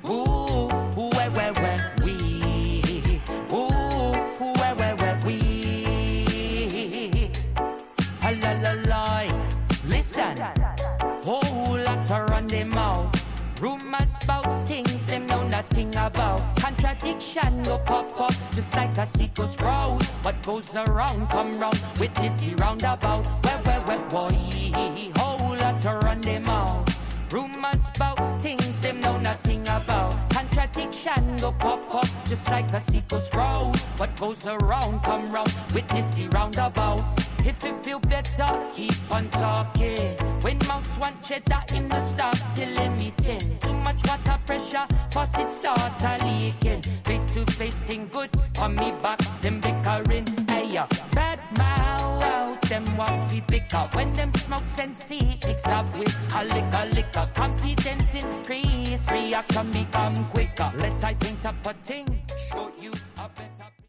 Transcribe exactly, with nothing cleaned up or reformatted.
Ooh, ooh, where, where, where, we. Ooh, ooh, where, where, where, we. A la la la. Listen, whole lot to run them out. Rumors about things them know nothing about. Contradiction go pop up just like a sequel scroll. What goes around come round. Witness the roundabout. Where, where, where, boy. Whole lot to run them out. Rumors about things them know nothing about. Contradiction go pop up just like a sequel scroll. What goes around come round. Witness the roundabout. If it feel better, keep on talking. When mouse want cheddar in the stock till limiting. Too much water pressure, faucet start a leaking. Face to face thing good, on me back, them bickering. Hey, uh, bad mouth out, them want fi pick up. When them smoke sensi, mix up with a liquor, liquor. Confidence increase, reaction become quicker. Let I paint up a thing, show you a better